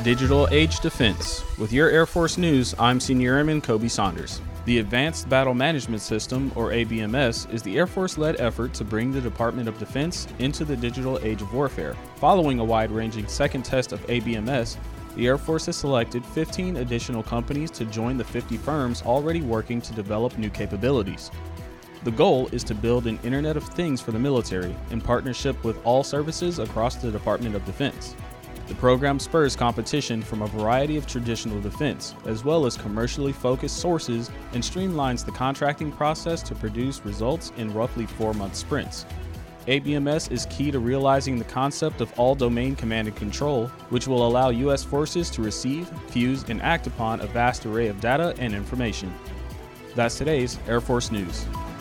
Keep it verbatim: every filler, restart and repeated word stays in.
Digital Age Defense. With your Air Force news, I'm Senior Airman Kobe Saunders. The Advanced Battle Management System, or A B M S, is the Air Force-led effort to bring the Department of Defense into the digital age of warfare. Following a wide-ranging second test of A B M S, the Air Force has selected fifteen additional companies to join the fifty firms already working to develop new capabilities. The goal is to build an Internet of Things for the military in partnership with all services across the Department of Defense. The program spurs competition from a variety of traditional defense, as well as commercially focused sources, and streamlines the contracting process to produce results in roughly four-month sprints. A B M S is key to realizing the concept of all-domain command and control, which will allow U S forces to receive, fuse, and act upon a vast array of data and information. That's today's Air Force News.